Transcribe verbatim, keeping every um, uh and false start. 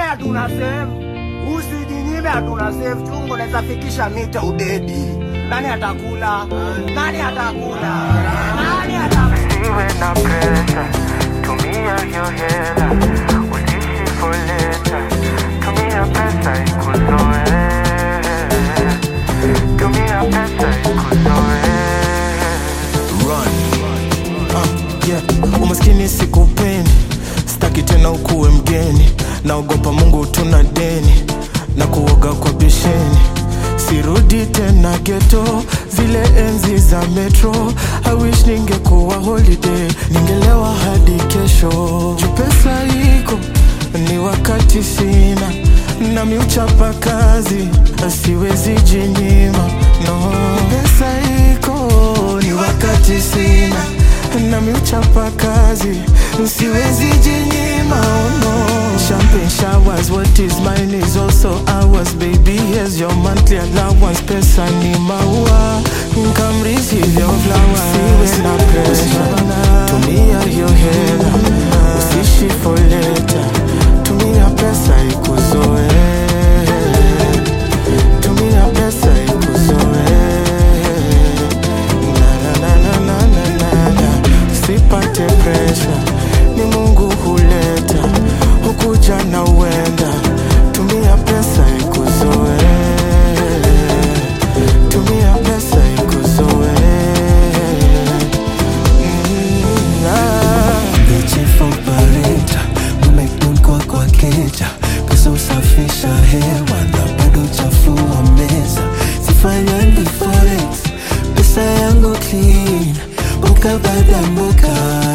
hatuna save. Usijinyime hatuna save. Chungo naweza fikisha mita udedi. Nani atakula? Nani atakula? Nani atakula? Usiwe na pressure, tumia hiyo hela, usiishi for later. Tumia pesa ikuzoe, tumia pesa ikuzoe. Run. Uh, yeah. Umaskini sikupeni, sitaki tena ukuwe mgeni. Naogopa Mungu tuna deni, na kuoga kwa bisheni. Sirudi tena ghetto, zile enzi za metro. I wish ningekuwa holiday, ningelewa hadi kesho. Juu pesa iko, ni wakati sina, na miuchapa kazi, siwezi jinyima. No, pesa iko, ni wakati sina, na miuchapa kazi, siwezi jinyima. Oh no. Champagne showers, what is mine is also ours. Baby, here's your monthly allowance. Pesa ni maua, come receive your flowers. Siwe na pressure, tumia hiyo hela, usiishi for later. Tumia pesa ikuzoe, tumia pesa ikuzoe. Na na na na na na na. Usipate pressure, ni Mungu huleta, hukuja na uenda. Tumia pesa ikuzoe, tumia pesa ikuzoe. Mm, ah. Chief operator, umekun kwa kwa keja. Pesa usafisha hewa na bado chafua meza. Sifanyangi forex, pesa yangu clean, mboka baada mboka.